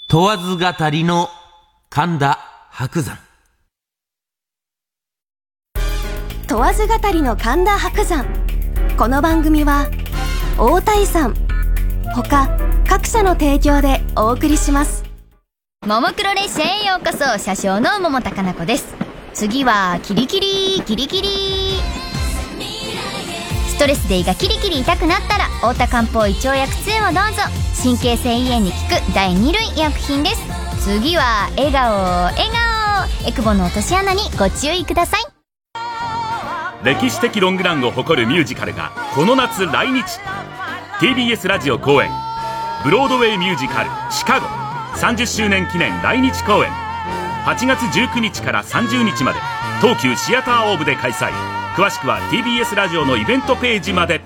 問わず語りの神田伯山。 問わず語りの神田伯山。この番組は大谷さん他各社の提供でお送りします。 ももクロ列車へようこそ。車掌の桃高菜子です。次はキリキリキリキリ。ストレスで胃がキリキリ痛くなったら太田漢方胃腸薬2をどうぞ。神経性胃炎に効く第2類医薬品です。次は笑顔笑顔。エクボの落とし穴にご注意ください。 歴史的ロングランを誇るミュージカルがこの夏来日。 TBS ラジオ公演ブロードウェイミュージカルシカゴ30周年記念来日公演、8月19日から30日まで東急シアターオーブで開催。詳しくは TBS ラジオのイベントページまで。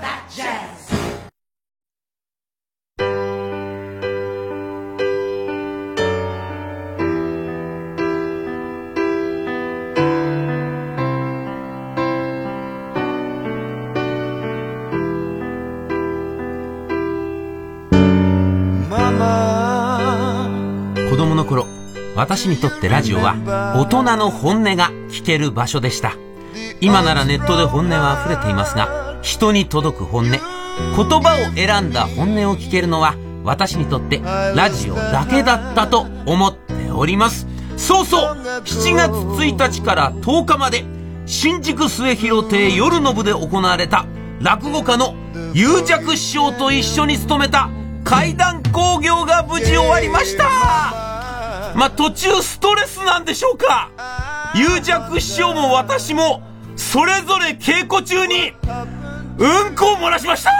子供の頃、私にとってラジオは大人の本音が聞ける場所でした。今ならネットで本音は溢れていますが、人に届く本音、言葉を選んだ本音を聞けるのは私にとってラジオだけだったと思っております。そうそう、7月1日から10日まで新宿末広亭夜の部で行われた落語家の有寂師匠と一緒に務めた怪談興行が無事終わりました。途中ストレスなんでしょうか。有寂師匠も私もそれぞれ稽古中にうんこを漏らしました。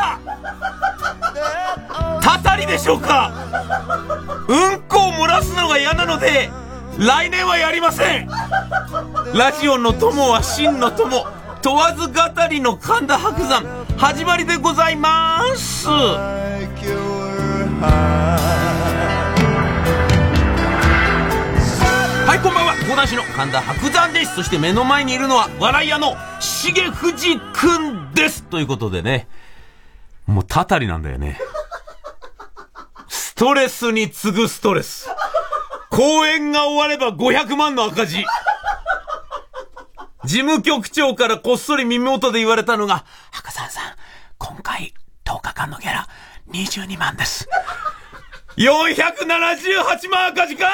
たたりでしょうか。うんこを漏らすのが嫌なので来年はやりません。ラジオの友は真の友、問わず語りの神田伯山、始まりでございます。はい、こんばんは。講談師の神田伯山です。そして目の前にいるのは笑い屋の重藤くんです。ということでね、もうたたりなんだよね。ストレスに次ぐストレス。公演が終われば500万の赤字。事務局長からこっそり耳元で言われたのが、伯山さん、今回10日間のギャラ22万です。478万赤字かい。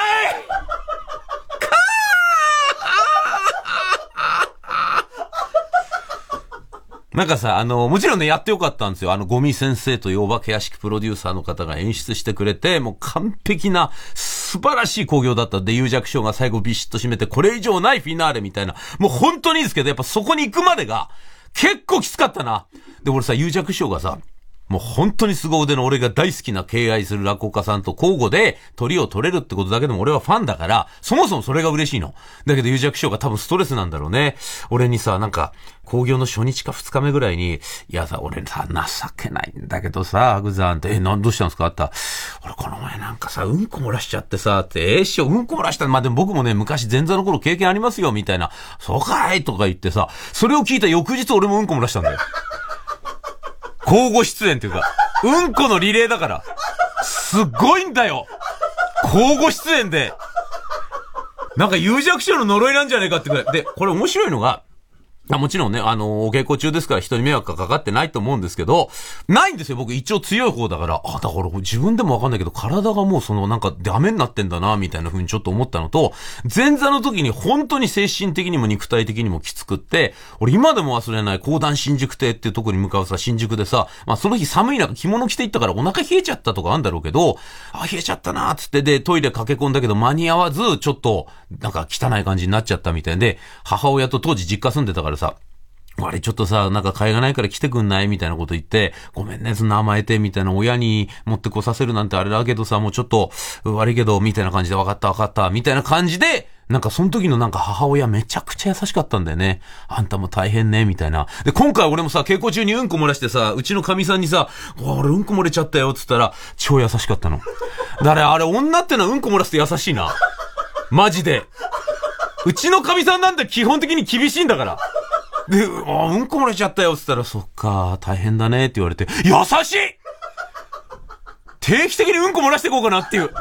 なんかさ、もちろんね、やってよかったんですよ。ゴミ先生というお化け屋敷プロデューサーの方が演出してくれて、もう完璧な素晴らしい興行だったんで、有寂師匠が最後ビシッと締めて、これ以上ないフィナーレみたいな、もう本当にいいですけど、やっぱそこに行くまでが結構きつかったな。で、俺さ、有寂師匠がさ、もう本当に凄腕の俺が大好きな敬愛する落語家さんと交互で鳥を取れるってことだけでも俺はファンだから、そもそもそれが嬉しいの。だけど有寂師匠が多分ストレスなんだろうね。俺にさ、なんか、興行の初日か2日目ぐらいに、いやさ、俺さ、情けないんだけどさ、伯山って、どうしたんですかって言ったら、俺この前なんかさ、うんこ漏らしちゃってさ、って、師匠うんこ漏らした。でも僕もね、昔前座の頃経験ありますよ、みたいな。そうかいとか言ってさ、それを聞いた翌日俺もうんこ漏らしたんだよ。交互出演っていうか、うんこのリレーだから、すっごいんだよ。交互出演で、なんか有寂師匠の呪いなんじゃねえかってくらい。で、これ面白いのが、もちろんね、お稽古中ですから人に迷惑がかかってないと思うんですけど、ないんですよ。僕一応強い方だから、だから自分でもわかんないけど、体がもうなんかダメになってんだな、みたいな風にちょっと思ったのと、前座の時に本当に精神的にも肉体的にもきつくって、俺今でも忘れない講談新宿亭っていうとこに向かうさ、新宿でさ、その日寒い中着物着て行ったからお腹冷えちゃったとかあんだろうけど、冷えちゃったなーつってで、トイレ駆け込んだけど間に合わず、ちょっと、なんか汚い感じになっちゃったみたいで、母親と当時実家住んでたからさ、あれちょっとさ、なんか買いがないから来てくんないみたいなこと言って、ごめんね、そんな甘えて、みたいな親に持ってこさせるなんてあれだけどさ、もうちょっと悪いけど、みたいな感じで分かった、みたいな感じで、なんかその時のなんか母親めちゃくちゃ優しかったんだよね。あんたも大変ね、みたいな。で、今回俺もさ、稽古中にうんこ漏らしてさ、うちの神さんにさ、俺うんこ漏れちゃったよ、つったら、超優しかったの。だからあれ女ってのはうんこ漏らすと優しいな。マジで。うちの神さんなんて基本的に厳しいんだから。で、うんこ漏れちゃったよって言ったら、そっか、大変だねって言われて、優しい！定期的にうんこ漏らしていこうかなっていう。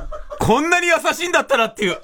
こんなに優しいんだったらっていう。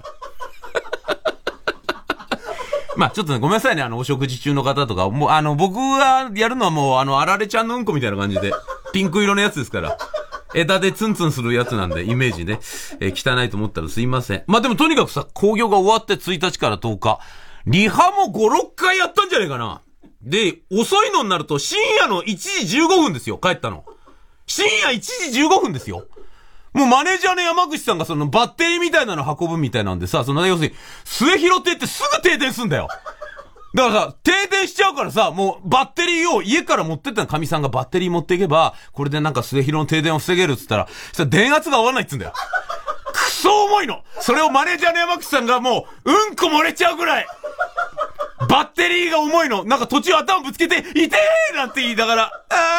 まあちょっとね、ごめんなさいね、お食事中の方とか、もう僕がやるのはもうあられちゃんのうんこみたいな感じで、ピンク色のやつですから。枝でツンツンするやつなんで、イメージね、汚いと思ったらすいません。まあでもとにかくさ、興行が終わって1日から10日、リハも5、6回やったんじゃねえかな。で、遅いのになると深夜の1時15分ですよ、帰ったの。深夜1時15分ですよ。もうマネージャーの山口さんがそのバッテリーみたいなの運ぶみたいなんでさ、その要するに、末広って言ってすぐ停電すんだよ。だからさ、停電しちゃうからさ、もうバッテリーを家から持ってった神さんがバッテリー持っていけば、これでなんか末広の停電を防げるっつったら、それ電圧が合わないっつうんだよ。くそ重いの。それをマネージャーの山口さんがもう、うんこ漏れちゃうぐらい。バッテリーが重いの。なんか途中頭ぶつけて、痛えなんて言いながら、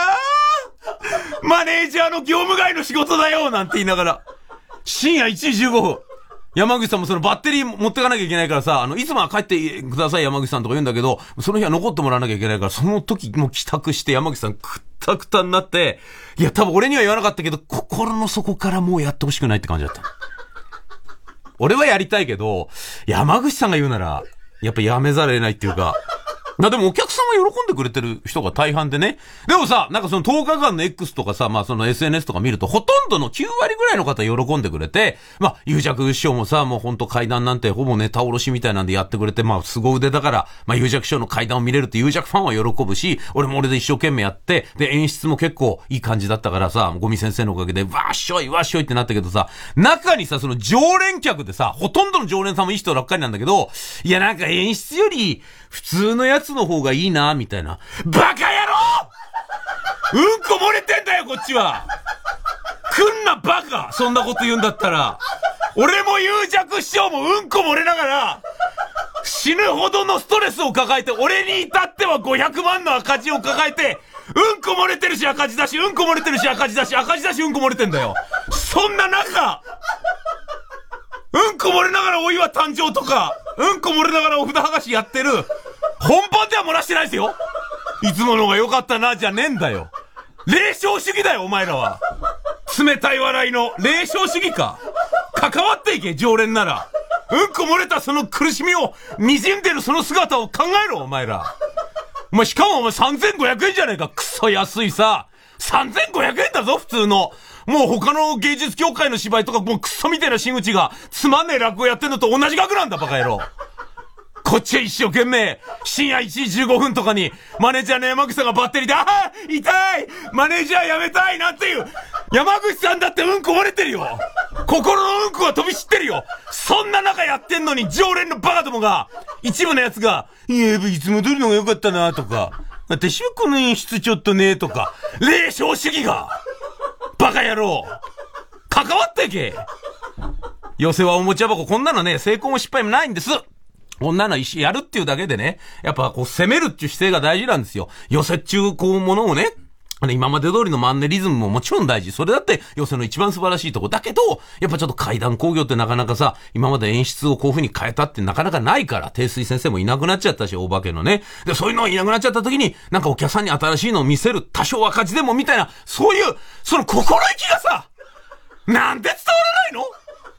マネージャーの業務外の仕事だよなんて言いながら、深夜1時15分。山口さんもそのバッテリー持ってかなきゃいけないからさ、いつもは帰ってください山口さんとか言うんだけど、その日は残ってもらわなきゃいけないから、その時も帰宅して山口さんくったくたになって、いや多分俺には言わなかったけど、心の底からもうやってほしくないって感じだった。俺はやりたいけど、山口さんが言うなら、やっぱやめざるを得ないっていうか、でもお客さんは喜んでくれてる人が大半でね。でもさ、なんかその10日間の X とかさ、まあその SNS とか見ると、ほとんどの9割ぐらいの方喜んでくれて、まあ、有弱師匠もさ、もうほんと階段なんてほぼネタおろしみたいなんでやってくれて、まあ、凄腕だから、まあ、有弱師匠の階段を見れるって有弱ファンは喜ぶし、俺も俺で一生懸命やって、で、演出も結構いい感じだったからさ、ゴミ先生のおかげで、わっしょいわっしょいってなったけどさ、中にさ、その常連客でさ、ほとんどの常連さんもいい人ばっかりなんだけど、いやなんか演出より、普通のやつの方がいいな、みたいな。バカ野郎うんこ漏れてんだよ、こっちは来んな、バカそんなこと言うんだったら。俺も有弱師匠もうんこ漏れながら、死ぬほどのストレスを抱えて、俺に至っては500万の赤字を抱えて、うんこ漏れてるし赤字だし、うんこ漏れてるし赤字だし、赤字だしうんこ漏れてんだよ。そんな中、うんこ漏れながらお岩誕生とか、うんこ漏れながらお札剥がしやってる。本番では漏らしてないですよ。いつものが良かったな、じゃねえんだよ。霊障主義だよ、お前らは。冷たい笑いの霊障主義か。関わっていけ、常連なら。うんこ漏れたその苦しみを、滲んでるその姿を考えろ、お前ら。お前、しかもお前3500円じゃねえか。クソ安いさ。3500円だぞ、普通の。もう他の芸術協会の芝居とかもうクソみたいな真打ちがつまんねえ落語やってんのと同じ額なんだ、バカ野郎。こっちは一生懸命、深夜1時15分とかに、マネージャーの山口さんがバッテリーで、痛いマネージャーやめたいなんていう、山口さんだってうんこ漏れてるよ。心のうんこは飛び散ってるよ。そんな中やってんのに、常連のバカどもが、一部のやつが、いや、いつも通りの方が良かったなとか、私はこの演出ちょっとねとか、霊障主義が、バカ野郎関わっていけ。寄せはおもちゃ箱、こんなのね、成功も失敗もないんです。こんなのやるっていうだけでね、やっぱこう攻めるっていう姿勢が大事なんですよ。寄せっちゅうこうものをね、今まで通りのマンネリズムももちろん大事。それだって寄せの一番素晴らしいとこ。だけど、やっぱちょっと怪談工業ってなかなかさ、今まで演出をこういう風に変えたってなかなかないから、定水先生もいなくなっちゃったし、大化けのね。で、そういうのがいなくなっちゃった時に、なんかお客さんに新しいのを見せる、多少赤字でもみたいな、そういう、その心意気がさ、なんで伝わらないの？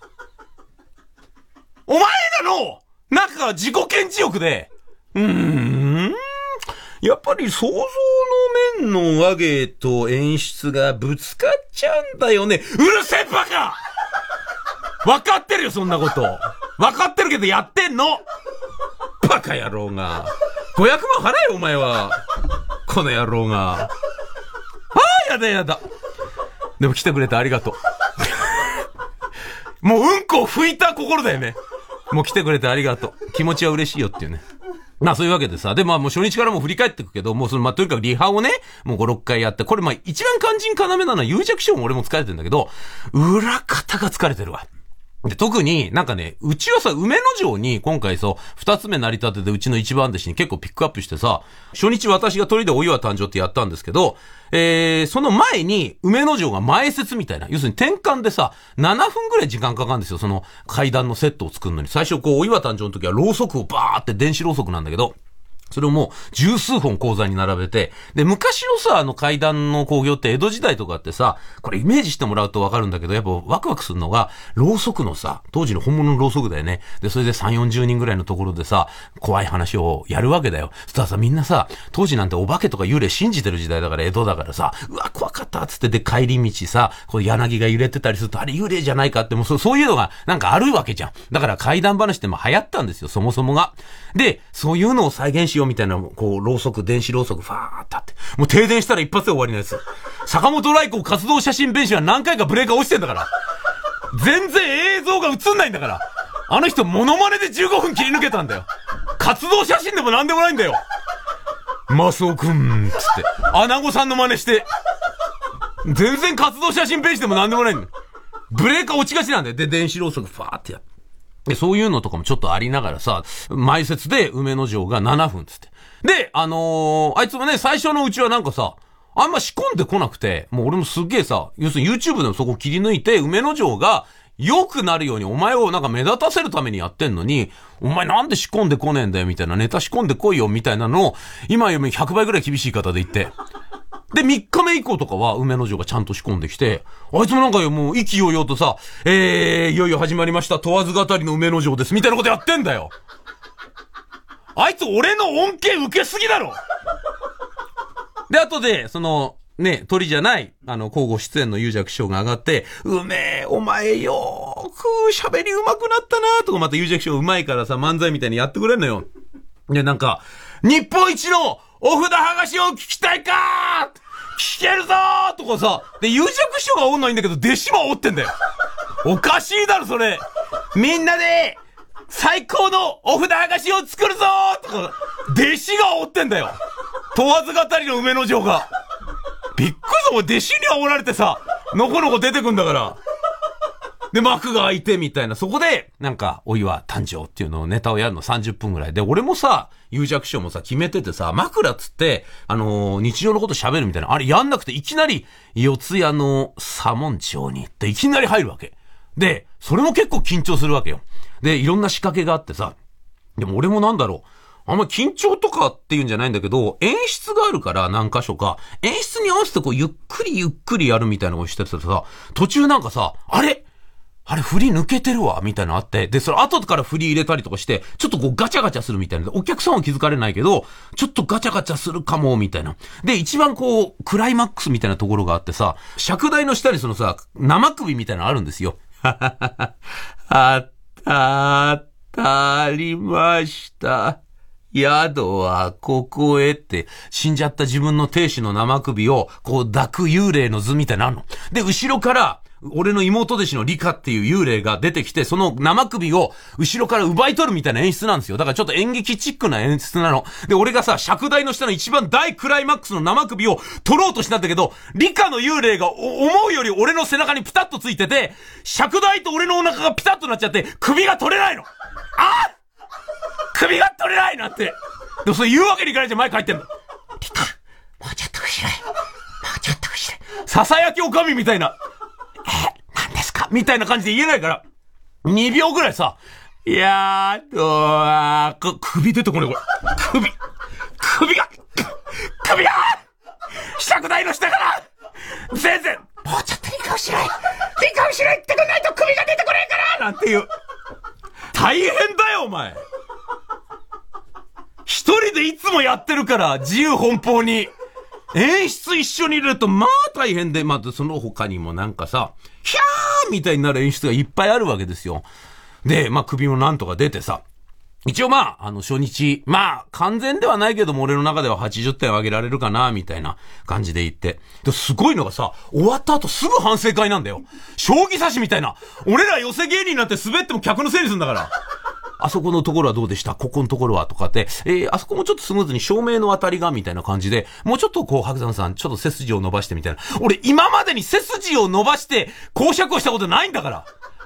お前らの、なんか自己顕示欲で、やっぱり想像の面の和芸と演出がぶつかっちゃうんだよね。うるせえバカ！わかってるよ、そんなこと。わかってるけどやってんの！バカ野郎が。500万払えよ、お前は。この野郎が。やだやだ。でも来てくれてありがとう。もううんこを拭いた心だよね。もう来てくれてありがとう。気持ちは嬉しいよっていうね。まあそういうわけでさ、でもう初日からもう振り返っていくけど、もうそのとにかくリハをね、もう5、6回やって、これ一番肝心要なのは有弱師匠も俺も疲れてるんだけど、裏方が疲れてるわ。で、特になんかね、うちはさ、梅の城に今回二つ目成り立てでうちの一番弟子に結構ピックアップしてさ、初日私が鳥でお岩誕生ってやったんですけど、その前に梅の城が前説みたいな、要するに転換でさ、7分ぐらい時間かかるんですよ、その階段のセットを作るのに。最初お岩誕生の時はろうそくをバーって電子ろうそくなんだけど、 それをもう十数本講座に並べて、で、昔のさ、怪談の興行って江戸時代とかってさ、これイメージしてもらうとわかるんだけど、やっぱワクワクするのが、ろうそくのさ、当時の本物のろうそくだよね。で、それで3、40人ぐらいのところでさ、怖い話をやるわけだよ。そしたらさ、みんなさ、当時なんてお化けとか幽霊信じてる時代だから江戸だからさ、うわ、怖かったっつって、で、帰り道さ、こう柳が揺れてたりすると、あれ幽霊じゃないかって、もうそういうのがなんかあるわけじゃん。だから怪談話って流行ったんですよ、そもそもが。で、そういうのを再現しようみたいな、こう、ろうそく、電子ろうそく、ファーってあって。もう停電したら一発で終わりのやつ。坂本来光活動写真弁士は何回かブレーカー落ちてんだから。全然映像が映んないんだから。あの人、モノマネで15分切り抜けたんだよ。活動写真でもなんでもないんだよ。マスオくん、つって。アナゴさんの真似して。全然活動写真弁士でもなんでもないんだよ。ブレーカー落ちがちなんだよ。で、電子ろうそく、ファーってやって。で、そういうのとかもちょっとありながらさ、前説で梅の城が7分つって。で、あいつもね、最初のうちはなんかさ、あんま仕込んでこなくて、もう俺もすっげえさ、要するに YouTube でもそこ切り抜いて、梅の城が良くなるようにお前をなんか目立たせるためにやってんのに、お前なんで仕込んでこねえんだよみたいな、ネタ仕込んでこいよみたいなのを、今より100倍ぐらい厳しい方で言って。で、3日目以降とかは、梅の城がちゃんと仕込んできて、あいつもなんかもう、意気揚々とさ、いよいよ始まりました、問わず語りの梅の城です、みたいなことやってんだよ。あいつ俺の恩恵受けすぎだろ。で、後で、鳥じゃない、交互出演の有弱師匠が上がって、お前よーく喋り上手くなったなーとか、また有弱師匠上手いからさ、漫才みたいにやってくれんのよ。で、なんか、日本一のお札剥がしを聞きたいかー聞けるぞーとかさ、で、有弱師匠がおんのはいいんだけど、弟子もおってんだよ。おかしいだろ、それ。みんなで、最高のお札剥がしを作るぞーとか、弟子がおってんだよ。問わず語りの梅の城が。びっくりだ、弟子に煽られてさ、のこのこ出てくんだから。で、幕が開いてみたいな。そこで、なんか、お岩誕生っていうのをネタをやるの30分ぐらいで、俺もさ、有弱師匠もさ、決めててさ、枕っつって、日常のこと喋るみたいな。あれやんなくて、いきなり、四谷の左門町に行って、いきなり入るわけ。で、それも結構緊張するわけよ。で、いろんな仕掛けがあってさ、でも俺もなんだろう。あんま緊張とかっていうんじゃないんだけど、演出があるから何箇所か、演出に合わせてこう、ゆっくりやるみたいなのをしててさ、途中なんかさ、あれ振り抜けてるわみたいなのあって、で、それ後から振り入れたりとかして、ちょっとこうガチャガチャするみたいな。お客さんは気づかれないけど、ちょっとガチャガチャするかも、みたいな。で、一番こう、クライマックスみたいなところがあってさ、尺台の下にそのさ、生首みたいなのあるんですよ。ありました。宿はここへって、死んじゃった自分の亭主の生首を、こう抱く幽霊の図みたいなのあるの。で、後ろから、俺の妹弟子のリカっていう幽霊が出てきて、その生首を後ろから奪い取るみたいな演出なんですよ。だからちょっと演劇チックな演出なの。で、俺がさ、尺台の下の一番大クライマックスの生首を取ろうとしたんだけど、リカの幽霊が思うより俺の背中にピタッとついてて、尺台と俺のお腹がピタッとなっちゃって、首が取れないの。首が取れないなんて。でもそれ言うわけにいかないじゃん、前帰ってんの。リカ、もうちょっと後ろへ。もうちょっと後ろへ。ささやきおかみみたいな。何ですかみたいな感じで言えないから、2秒ぐらいさ、首出てこねこれ。首が尺台の下から、全然、もうちょっとリカ後ろへ行ってくんないと首が出てこないからなんていう。大変だよ、お前。一人でいつもやってるから、自由奔放に。演出一緒に入れると、まあ大変で、またその他にもなんかさ、ヒャーみたいになる演出がいっぱいあるわけですよ。で、まあ首もなんとか出てさ、一応まあ、初日、まあ完全ではないけども俺の中では80点あげられるかな、みたいな感じで言って。で、すごいのがさ、終わった後すぐ反省会なんだよ。将棋指しみたいな。俺ら寄せ芸人なんて滑っても客のせいにするんだから。あそこのところはどうでした？ここのところはとかって、あそこもちょっとスムーズに照明の当たりがみたいな感じで、もうちょっとこう、白山さん、ちょっと背筋を伸ばしてみたいな。俺、今までに背筋を伸ばして、講釈をしたことないんだから。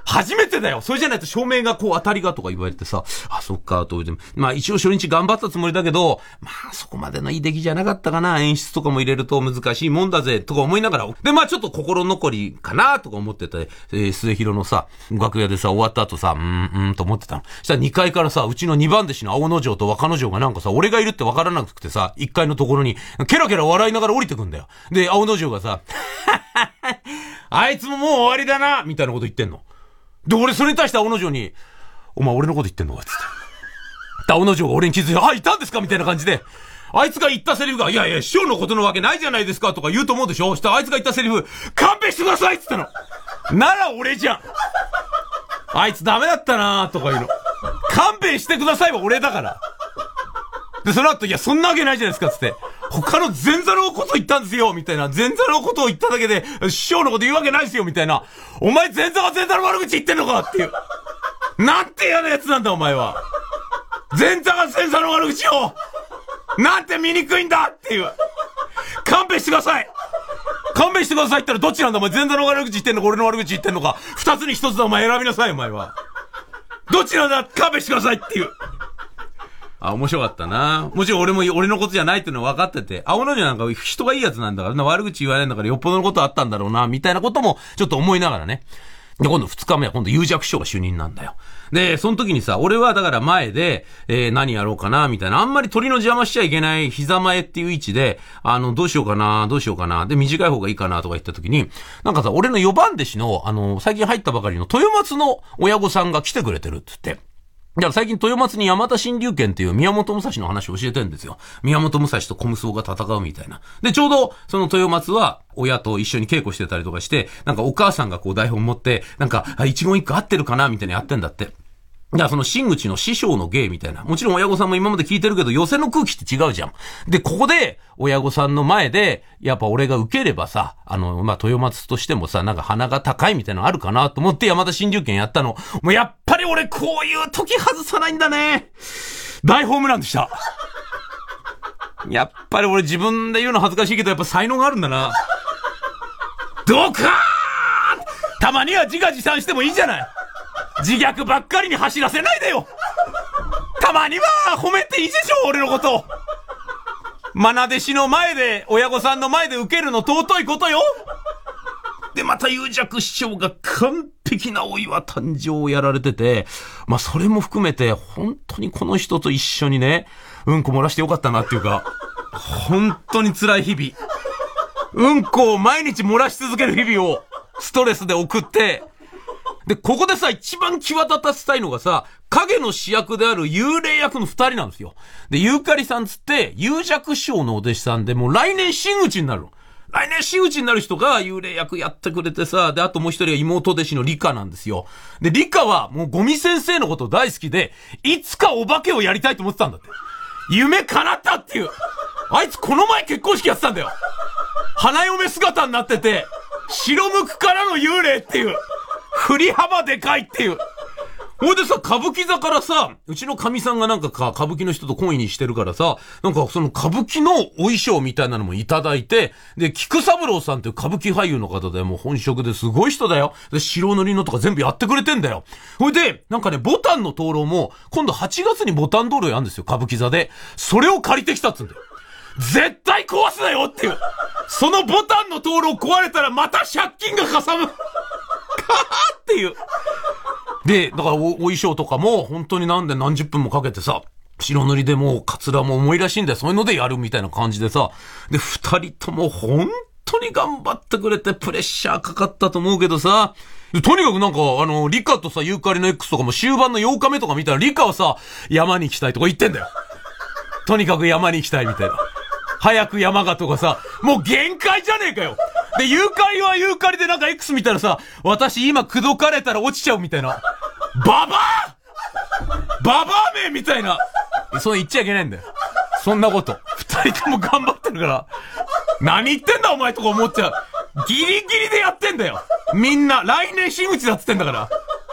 初めてだよ。それじゃないと照明がこう当たりがとか言われてさ、あ、そっか、と言って、まあ一応初日頑張ったつもりだけど、まあそこまでのいい出来じゃなかったかな。演出とかも入れると難しいもんだぜ、とか思いながら。で、まあちょっと心残りかな、とか思ってて、末広のさ、楽屋でさ、終わった後さ、と思ってたの。そしたら2階からさ、うちの2番弟子の青野城と若野城がなんかさ、俺がいるって分からなくてさ、1階のところに、ケラケラ笑いながら降りてくんだよ。で、青野城がさ、あいつももう終わりだなみたいなこと言ってんの。で、俺それに対して青野城に、お前俺のこと言ってんのかつって。青野城が俺に気づいて、あ、いたんですかみたいな感じで、あいつが言ったセリフが、いやいや、師匠のことのわけないじゃないですかとか言うと思うでしょ。したらあいつが言ったセリフ、勘弁してくださいっつったの。なら俺じゃん。あいつダメだったなとか言うの。勘弁してくださいは俺だから。で、その後、いや、そんなわけないじゃないですかつって。他の前座のこと言ったんですよみたいな。前座のことを言っただけで、師匠のこと言うわけないですよみたいな。お前前座が前座の悪口言ってんのかっていう。なんて嫌なやつなんだお前は。前座が前座の悪口をなんて醜いんだっていう。勘弁してください。勘弁してくださいって言ったらどっちなんだお前。前座の悪口言ってんのか俺の悪口言ってんのか。二つに一つだお前選びなさいお前は。どっちなんだ勘弁してくださいっていう。あ、面白かったな。もちろん俺も俺のことじゃないっていうのは分かってて、青野城なんか人がいいやつなんだから、悪口言われるんだからよっぽどのことあったんだろうな、みたいなこともちょっと思いながらね。で、今度2日目は今度有弱師匠が主任なんだよ。で、その時にさ、俺はだから前で、何やろうかな、みたいな。あんまり鳥の邪魔しちゃいけない膝前っていう位置で、どうしようかな。で、短い方がいいかなとか言った時に、なんかさ、俺の4番弟子の、最近入ったばかりの豊松の親御さんが来てくれてるって言って。だから最近豊松に山田新龍拳っていう宮本武蔵の話を教えてるんですよ。宮本武蔵と小無双が戦うみたいな。で、ちょうどその豊松は親と一緒に稽古してたりとかして、なんかお母さんがこう台本持って、なんか一言一句合ってるかなみたいなやってんだって。だからその真口の師匠の芸みたいな。もちろん親御さんも今まで聞いてるけど、寄せの空気って違うじゃん。で、ここで、親御さんの前で、やっぱ俺が受ければさ、豊松としてもさ、なんか鼻が高いみたいなのあるかなと思って山田新龍拳やったの。もうやっぱり俺こういう時外さないんだね。大ホームランでした。やっぱり俺自分で言うの恥ずかしいけど、やっぱ才能があるんだな。ドカーン！たまには自画自賛してもいいじゃない。自虐ばっかりに走らせないでよ。たまには褒めていいでしょ俺のこと。愛弟子の前で親御さんの前で受けるの尊いことよ。でまた有弱師匠が完璧なお岩誕生をやられてて、まあそれも含めて本当にこの人と一緒にね、うんこ漏らしてよかったなっていうか、本当に辛い日々、うんこを毎日漏らし続ける日々をストレスで送って、で、ここでさ、一番際立たせたいのがさ、影の主役である幽霊役の二人なんですよ。で、ユーカリさんつって、有弱師匠のお弟子さんで、もう来年真打ちになるの。来年真打ちになる人が幽霊役やってくれてさ、で、あともう一人は妹弟子のリカなんですよ。で、リカはもうゴミ先生のこと大好きで、いつかお化けをやりたいと思ってたんだって。夢叶ったっていう。あいつこの前結婚式やってたんだよ。花嫁姿になってて、白無垢からの幽霊っていう。振り幅でかいっていう。ほいでさ、歌舞伎座からさ、うちの神さんがなんか歌舞伎の人と懇意にしてるからさ、なんかその歌舞伎のお衣装みたいなのもいただいて、で、菊三郎さんっていう歌舞伎俳優の方でもう本職ですごい人だよ。で、白塗りのとか全部やってくれてんだよ。ほいで、なんかね、ボタンの灯籠も、今度8月にボタン灯籠やるんですよ、歌舞伎座で。それを借りてきたっつうんだよ。絶対壊すなよっていう。そのボタンの灯籠壊れたらまた借金がかさむ。っていう。で、だからお衣装とかも本当に何十分もかけてさ、白塗りでもうカツラも重いらしいんだよ。そういうのでやるみたいな感じでさ。で、二人とも本当に頑張ってくれてプレッシャーかかったと思うけどさ。でとにかくなんかリカとさ、ユーカリの X とかも終盤の8日目とか見たらリカはさ、山に行きたいとか言ってんだよ。とにかく山に行きたいみたいな。早く山がとかさ、もう限界じゃねえかよ。で、ユーカリはユーカリでなんか X 見たらさ、私今口説かれたら落ちちゃうみたいな。ババアめみたいな。そう言っちゃいけないんだよ。そんなこと。二人とも頑張ってるから。何言ってんだお前とか思っちゃう。ギリギリでやってんだよ。みんな、来年真打ちだっつってんだから。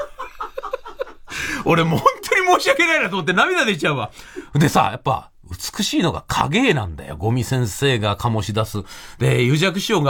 俺もう本当に申し訳ないなと思って涙出ちゃうわ。でさ、やっぱ、美しいのが影絵なんだよ。ゴミ先生が醸し出す。で、有弱師匠が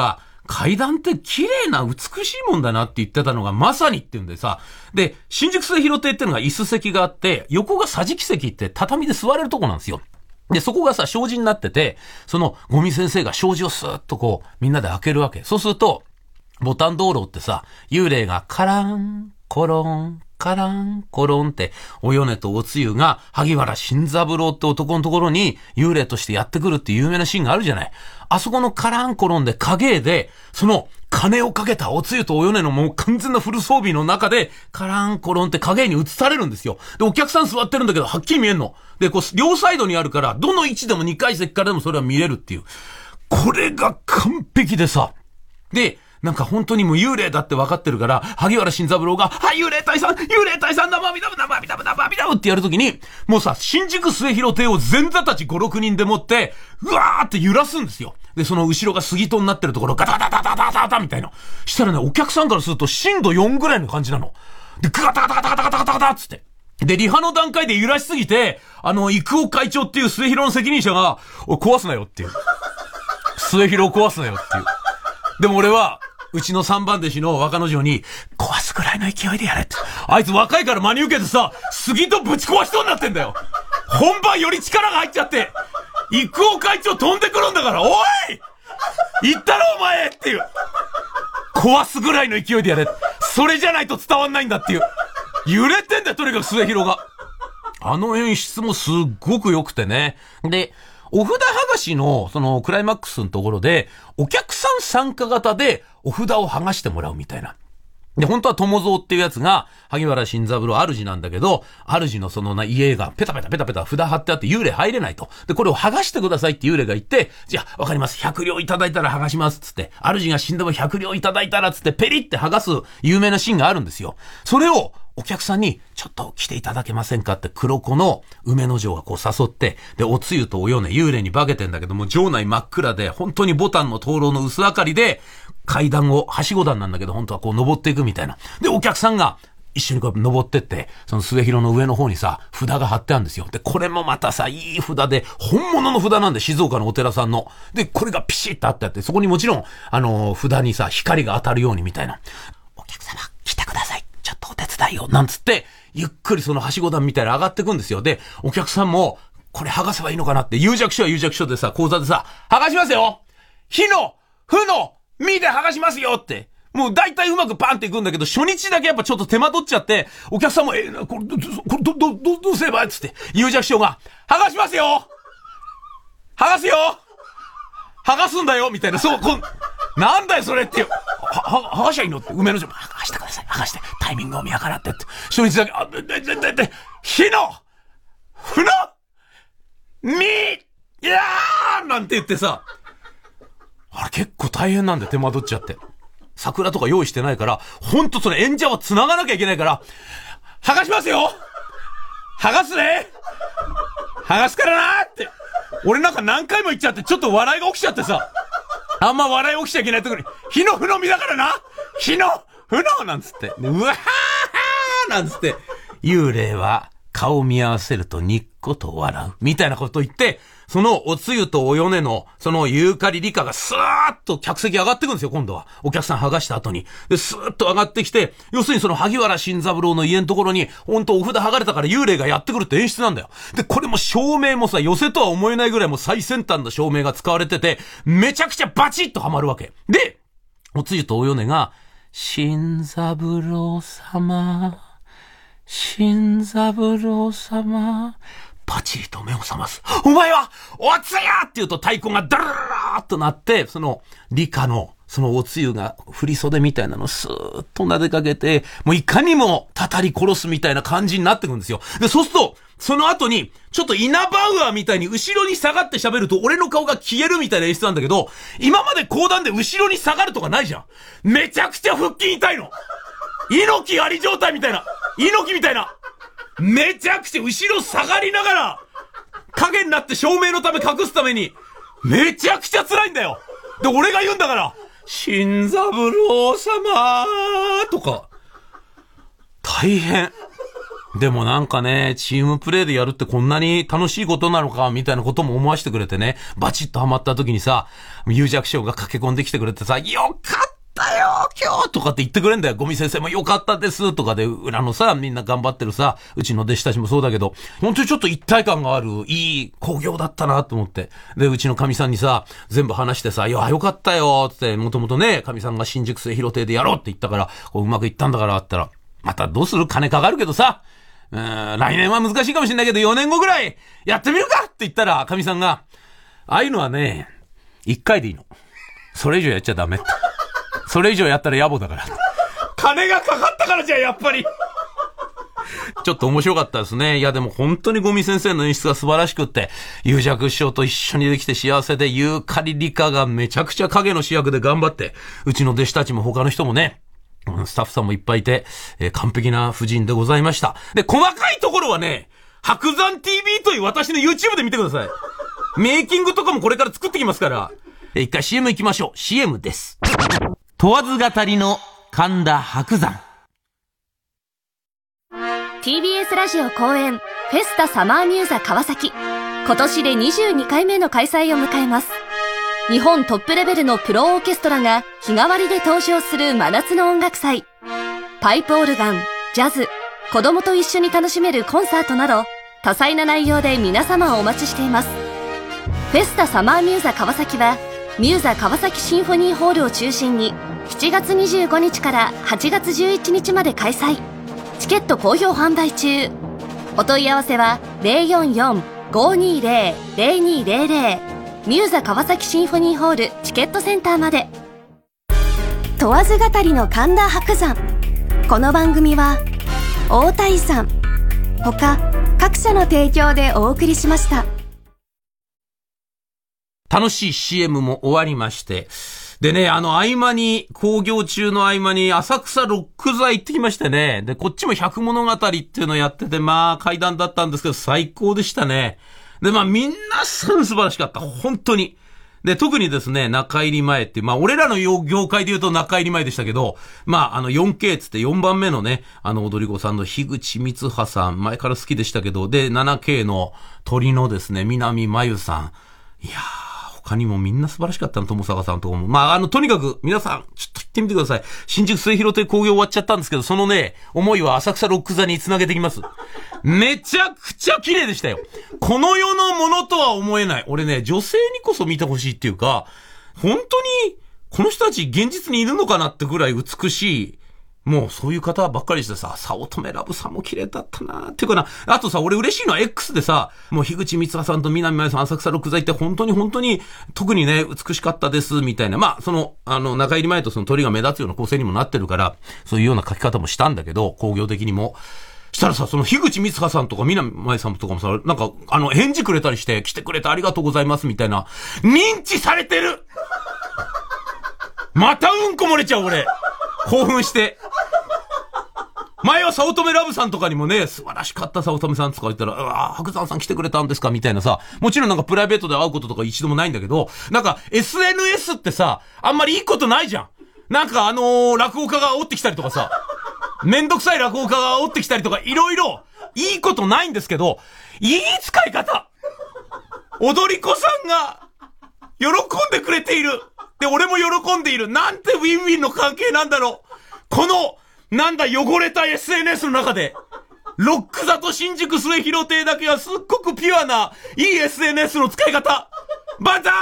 階段って綺麗な美しいもんだなって言ってたのがまさにって言うんでさ。で、新宿末広亭っていうのが椅子席があって、横が桟敷席って畳で座れるとこなんですよ。で、そこがさ、障子になってて、そのゴミ先生が障子をスーッとこう、みんなで開けるわけ。そうすると、ボタン道路ってさ、幽霊がカラン、コロン、カラン、コロンって、お米とおつゆが、萩原新三郎って男のところに幽霊としてやってくるっていう有名なシーンがあるじゃない。あそこのカランコロンで影絵で、その金をかけたおつゆとお米のもう完全なフル装備の中で、カランコロンって影絵に映されるんですよ。で、お客さん座ってるんだけど、はっきり見えんの。で、こう、両サイドにあるから、どの位置でも2階席からでもそれは見れるっていう。これが完璧でさ。で、なんか本当にもう幽霊だって分かってるから、萩原新三郎が、はい、幽霊退散、生身だぶってやるときに、もうさ、新宿末広亭を前座たち5、6人でもって、うわーって揺らすんですよ。で、その後ろが杉戸になってるところ、ガタガタガタガタガタみたいな。したらね、お客さんからすると震度4ぐらいの感じなの。で、ガタガタガタガタガタガタガタっつって。で、リハの段階で揺らしすぎて、育尾会長っていう末広の責任者が、壊すなよっていう。末広を壊すなよっていう。でも俺は、うちの3番弟子の若之丞に、壊すくらいの勢いでやれって。あいつ若いから真に受けてさ、杉とぶち壊しそうになってんだよ。本番より力が入っちゃって、育尾会長飛んでくるんだから、おい言ったろお前っていう。壊すぐらいの勢いでやれ。それじゃないと伝わんないんだっていう。揺れてんだよ、とにかく末広が。あの演出もすっごく良くてね。で、お札剥がしの、その、クライマックスのところで、お客さん参加型で、お札を剥がしてもらうみたいな。で、本当は友蔵っていうやつが、萩原新三郎主なんだけど、主のその家がペタペタ札貼ってあって幽霊入れないと。で、これを剥がしてくださいって幽霊が言って、じゃあ、わかります。100両いただいたら剥がします。つって、主が死んでも100両いただいたら、つってペリって剥がす有名なシーンがあるんですよ。それを、お客さんに、ちょっと来ていただけませんかって黒子の梅の城がこう誘って、で、おつゆとお米、幽霊に化けてんだけども、場内真っ暗で、本当にボタンの灯籠の薄明かりで、階段を、はしご段なんだけど、本当はこう登っていくみたいな。で、お客さんが一緒にこう登ってって、その末広の上の方にさ、札が貼ってあるんですよ。で、これもまたさ、いい札で、本物の札なんで、静岡のお寺さんの。で、これがピシッとあってあって、そこにもちろん、札にさ、光が当たるようにみたいな。お客様、来てください。ちょっとお手伝いを、なんつって、ゆっくりそのはしご段みたいな上がってくんですよ。で、お客さんも、これ剥がせばいいのかなって、有弱書は有弱書でさ、講座でさ、剥がしますよ火の、負の、身で剥がしますよって。もう大体うまくパンっていくんだけど、初日だけやっぱちょっと手間取っちゃって、お客さんも、これ、どうすればつって、有弱書が、剥がしますよ剥がすよ剥がすんだよみたいな、そう、なんだよそれっていう。剥がしゃいいのって、梅の城、剥がしてください。剥がして、タイミングを見計らってって。初日だけ、火の負の身いやーなんて言ってさ、あれ結構大変なんだよ、手間取っちゃって。桜とか用意してないから、ほんとそれ演者は繋がなきゃいけないから、剥がしますよ剥がすね剥がすからなーって。俺なんか何回も言っちゃって、ちょっと笑いが起きちゃってさ、あんま笑い起きちゃいけないところに、火の負の身だからな火の負のなんつって、うわーなんつって、幽霊は顔見合わせるとニッコと笑う。みたいなこと言って、そのおつゆとお米の、そのユーカリリカがスーッと客席上がってくんですよ、今度は。お客さん剥がした後に。で、スーッと上がってきて、要するにその萩原新三郎の家のところに、ほんとお札剥がれたから幽霊がやってくるって演出なんだよ。で、これも照明もさ、寄せとは思えないぐらいもう最先端の照明が使われてて、めちゃくちゃバチッとはまるわけ。で、おつゆとお米が、新三郎様、新三郎様、パチリと目を覚ます。お前は、おつゆって言うと太鼓がダラーっとなって、その、理科の、そのおつゆが振り袖みたいなのをスーッと撫でかけて、もういかにもたたり殺すみたいな感じになってくるんですよ。で、そうすると、その後に、ちょっとイナバウアーみたいに後ろに下がって喋ると俺の顔が消えるみたいな演出なんだけど、今まで講談で後ろに下がるとかないじゃん。めちゃくちゃ腹筋痛いの。猪木あり状態みたいな。猪木みたいな。めちゃくちゃ後ろ下がりながら、影になって照明のため隠すために、めちゃくちゃ辛いんだよ。で、俺が言うんだから、新三郎様とか、大変。 でもなんかね、チームプレーでやるってこんなに楽しいことなのか、みたいなことも思わせてくれてね、バチッとハマった時にさ、有弱小が駆け込んできてくれてさ、よかったよ今日とかって言ってくれんだよ。ゴミ先生もよかったですとかで、裏のさ、みんな頑張ってるさ、うちの弟子たちもそうだけど、本当にちょっと一体感がある、いい興行だったなと思って。で、うちの神さんにさ、全部話してさ、いや、よかったよって、もともとね、神さんが新宿末広亭でやろうって言ったから、こううまくいったんだからって言ったら、またどうする？金かかるけどさ、来年は難しいかもしれないけど、4年後ぐらいやってみるかって言ったら、神さんが、ああいうのはね、1回でいいの。それ以上やっちゃダメって。それ以上やったら野暮だから。金がかかったからじゃ、やっぱり。ちょっと面白かったですね。いやでも本当にゴミ先生の演出が素晴らしくって、有弱師匠と一緒にできて幸せで、ユーカリリカがめちゃくちゃ影の主役で頑張って、うちの弟子たちも他の人もね、スタッフさんもいっぱいいて、完璧な夫人でございました。で、細かいところはね、白山 TV という私の YouTube で見てください。メイキングとかもこれから作ってきますから。一回 CM 行きましょう。CM です。問わず語りの神田伯山。 TBS ラジオ公演フェスタサマーミューザ川崎、今年で22回目の開催を迎えます。日本トップレベルのプロオーケストラが日替わりで登場する真夏の音楽祭。パイプオルガン、ジャズ、子供と一緒に楽しめるコンサートなど多彩な内容で皆様をお待ちしています。フェスタサマーミューザ川崎はミューザ川崎シンフォニーホールを中心に7月25日から8月11日まで開催。チケット好評販売中。お問い合わせは 044-520-0200 ミューザ川崎シンフォニーホールチケットセンターまで。問わず語りの神田伯山。この番組は大田井さん他各社の提供でお送りしました。 楽しい CM も終わりまして。でね、合間に、興行中の合間に浅草ロック座行ってきましてね。で、こっちも百物語っていうのやってて、まあ階段だったんですけど最高でしたね。で、まあみんなさん素晴らしかった。本当に。で、特にですね、中入り前って、まあ俺らの業界で言うと中入り前でしたけど、まあ4K つって4番目のね、踊り子さんの樋口光葉さん、前から好きでしたけど、で、7K の鳥のですね、南真由さん。いやー、他にもみんな素晴らしかったの、友坂さんとかも。まあ、とにかく、皆さん、ちょっと行ってみてください。新宿末広亭興行終わっちゃったんですけど、そのね、思いは浅草ロック座に繋げてきます。めちゃくちゃ綺麗でしたよ。この世のものとは思えない。俺ね、女性にこそ見てほしいっていうか、本当に、この人たち現実にいるのかなってぐらい美しい、もうそういう方ばっかりしてさ、早乙女ラブさんも綺麗だったなっていうかな。あとさ、俺嬉しいのは X でさ、もう樋口光葉さんと南真由さん、浅草ロック座行って本当に、特にね、美しかったです、みたいな。まあ、中入り前とその鳥が目立つような構成にもなってるから、そういうような書き方もしたんだけど、工業的にも。したらさ、その樋口光葉さんとか南真由さんとかもさ、なんか、返事くれたりして、来てくれてありがとうございます、みたいな。認知されてるまたうんこ漏れちゃう、俺。興奮して。前は早乙女ラブさんとかにもね、素晴らしかった早乙女さんとか言ったら、白山さん来てくれたんですかみたいなさ、もちろんなんかプライベートで会うこととか一度もないんだけど、なんか SNS ってさ、あんまりいいことないじゃん。なんか落語家が煽ってきたりとかさ、めんどくさい落語家が煽ってきたりとか、いろいろ、いいことないんですけど、いい使い方踊り子さんが、喜んでくれている。で、俺も喜んでいる。なんてウィンウィンの関係なんだろう。この、なんだ汚れた SNS の中で、ロック座と新宿末広亭だけはすっごくピュアな、いい SNS の使い方。バンザーイ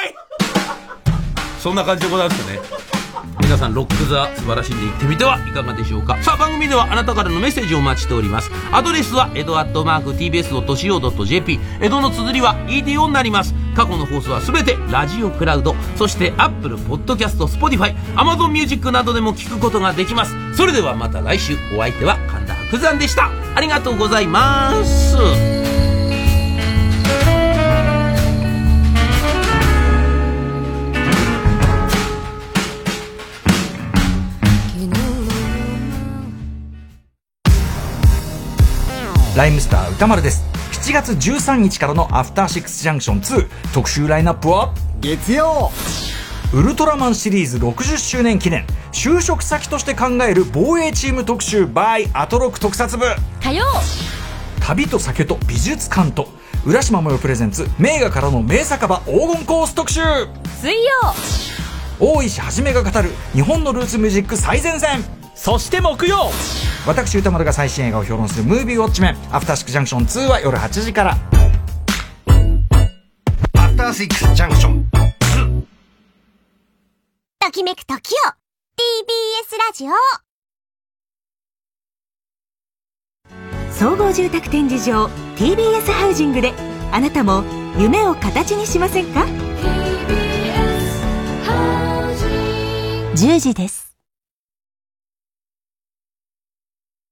そんな感じでございますね。皆さんロック座素晴らしいんで行ってみてはいかがでしょうか。さあ番組ではあなたからのメッセージをお待ちしております。アドレスはedo@tbs.co.jp、 江戸の綴りは EDO になります。過去の放送はすべてラジオクラウド、そして Apple Podcast、Spotify、Amazon Music などでも聞くことができます。それではまた来週。お相手は神田伯山でした。ありがとうございます。 ライムスター歌丸です。7月13日からのアフターシックスジャンクション2特集ラインナップは、 月曜ウルトラマンシリーズ60周年記念就職先として考える防衛チーム特集 by アトロク特撮部。 火曜、 旅と酒と美術館と浦島もよプレゼンツ名画からの名酒場黄金コース特集。 水曜、 大石はじめが語る日本のルーツミュージック最前線。 そして木曜、 私歌丸が最新映画を評論するムービーウォッチメンアフターシックスジャンクション2は夜8時から。 アフターシックスジャンクション2。 ときめく時を TBS ラジオ。 総合住宅展示場 TBS ハウジングであなたも夢を形にしませんか？10時です。